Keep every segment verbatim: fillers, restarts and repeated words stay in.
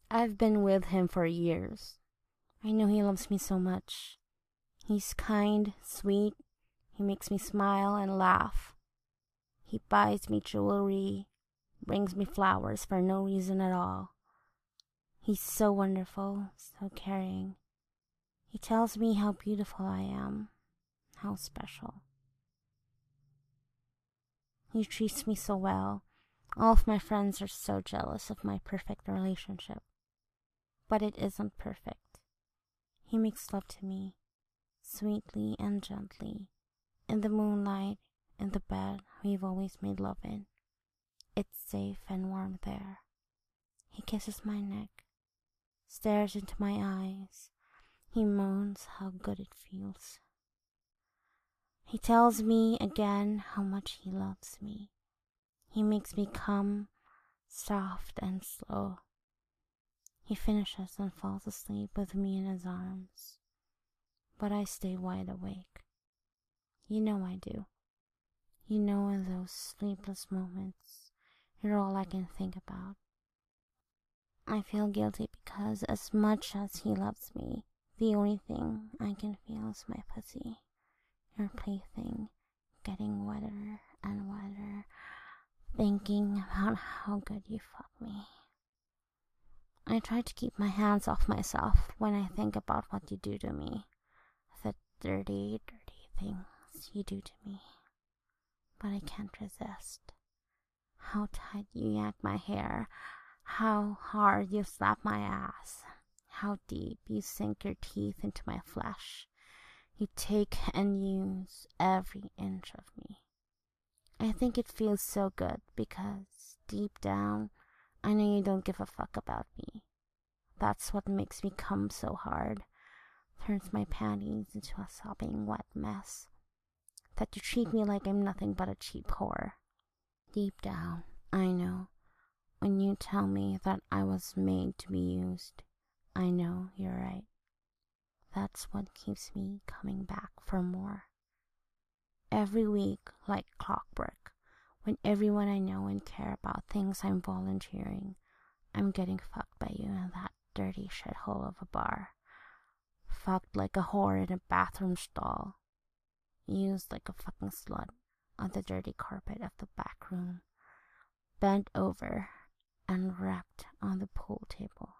I've been with him for years. I know he loves me so much. He's kind, sweet. He makes me smile and laugh. He buys me jewelry, brings me flowers for no reason at all. He's so wonderful, so caring. He tells me how beautiful I am, how special. He treats me so well. All of my friends are so jealous of my perfect relationship. But it isn't perfect. He makes love to me, sweetly and gently, in the moonlight, in the bed we've always made love in. It's safe and warm there. He kisses my neck, stares into my eyes. He moans how good it feels. He tells me again how much he loves me. He makes me come, soft and slow. He finishes and falls asleep with me in his arms. But I stay wide awake. You know I do. You know, in those sleepless moments, you're all I can think about. I feel guilty because as much as he loves me, the only thing I can feel is my pussy, your plaything, getting wetter and wetter, thinking about how good you fuck me. I try to keep my hands off myself when I think about what you do to me, the dirty, dirty things you do to me. But I can't resist. How tight you yank my hair, how hard you slap my ass, how deep you sink your teeth into my flesh. You take and use every inch of me. I think it feels so good because deep down, I know you don't give a fuck about me. That's what makes me come so hard, turns my panties into a sopping wet mess. That you treat me like I'm nothing but a cheap whore. Deep down, I know, when you tell me that I was made to be used, I know you're right. That's what keeps me coming back for more. Every week, like clockwork, when everyone I know and care about thinks I'm volunteering, I'm getting fucked by you in that dirty shithole of a bar. Fucked like a whore in a bathroom stall. Used like a fucking slut on the dirty carpet of the back room. Bent over and wrecked on the pool table.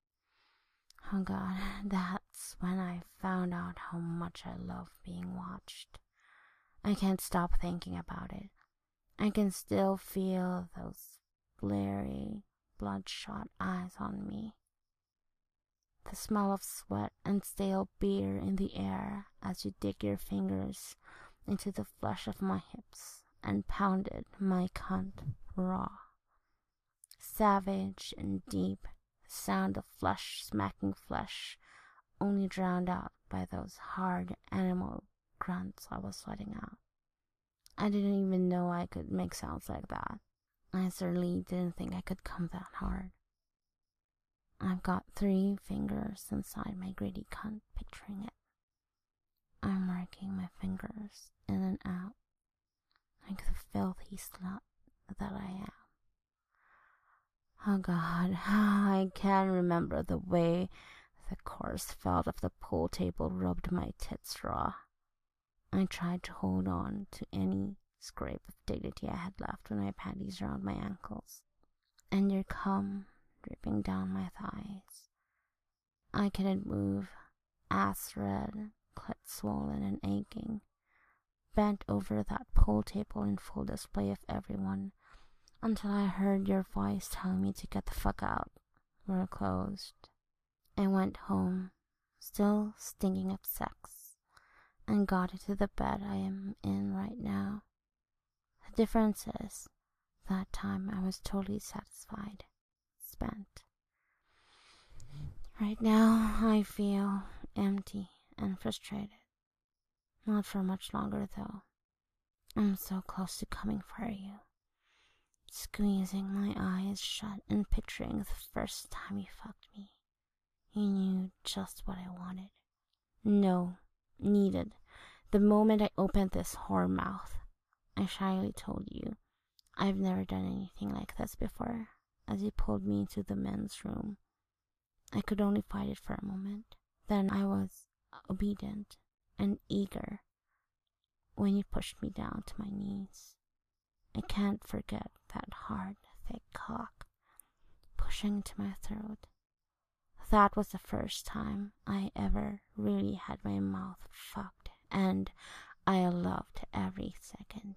Oh God, that's when I found out how much I love being watched. I can't stop thinking about it. I can still feel those bleary, bloodshot eyes on me. The smell of sweat and stale beer in the air as you dig your fingers into the flesh of my hips and pounded my cunt raw. Savage and deep, the sound of flesh smacking flesh, only drowned out by those hard animal grunts I was letting out. I didn't even know I could make sounds like that. I certainly didn't think I could come that hard. I've got three fingers inside my gritty cunt, picturing it. I'm working my fingers in and out, like the filthy slut that I am. Oh God, I can't remember the way the coarse felt of the pool table rubbed my tits raw. I tried to hold on to any scrape of dignity I had left with my panties around my ankles, and your cum dripping down my thighs. I couldn't move, ass red, clit swollen and aching, bent over that pool table in full display of everyone, until I heard your voice telling me to get the fuck out. We're closed. I went home, still stinking of sex, and got into the bed I am in right now. The difference is, that time I was totally satisfied, spent. Right now, I feel empty and frustrated. Not for much longer, though. I'm so close to coming for you. Squeezing my eyes shut and picturing the first time you fucked me. You knew just what I wanted. No, needed. The moment I opened this whore mouth, I shyly told you, I've never done anything like this before, as you pulled me into the men's room, I could only fight it for a moment. Then I was obedient and eager when you pushed me down to my knees. I can't forget that hard, thick cock pushing into my throat. That was the first time I ever really had my mouth fucked, and I loved every second.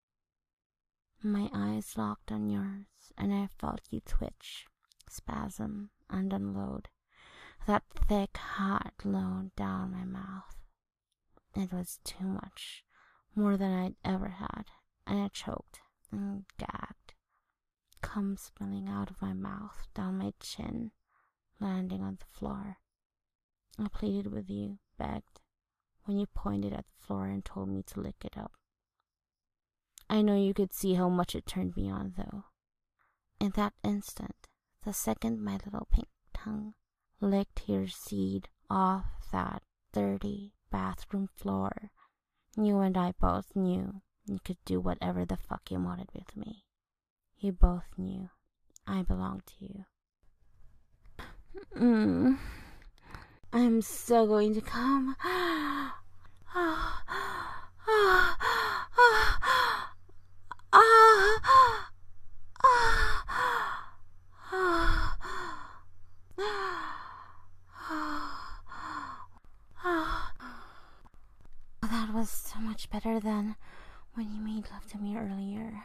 My eyes locked on yours, and I felt you twitch, spasm, and unload that thick, hot load down my mouth. It was too much, more than I'd ever had, and I choked and gagged, cum spilling out of my mouth down my chin, landing on the floor. I pleaded with you, begged, when you pointed at the floor and told me to lick it up. I know you could see how much it turned me on, though. In that instant, the second my little pink tongue licked your seed off that dirty bathroom floor, you and I both knew you could do whatever the fuck you wanted with me. You both knew I belonged to you. Mm. I'm so going to come. That was so much better than when you made love to me earlier.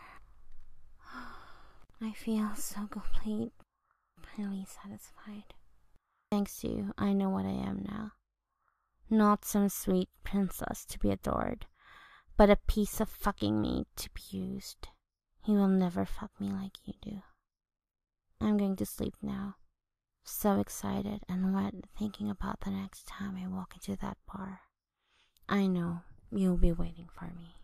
I feel so complete, finally satisfied. Thanks to you, I know what I am now. Not some sweet princess to be adored, but a piece of fucking meat to be used. You will never fuck me like you do. I'm going to sleep now, so excited and wet thinking about the next time I walk into that bar. I know you'll be waiting for me.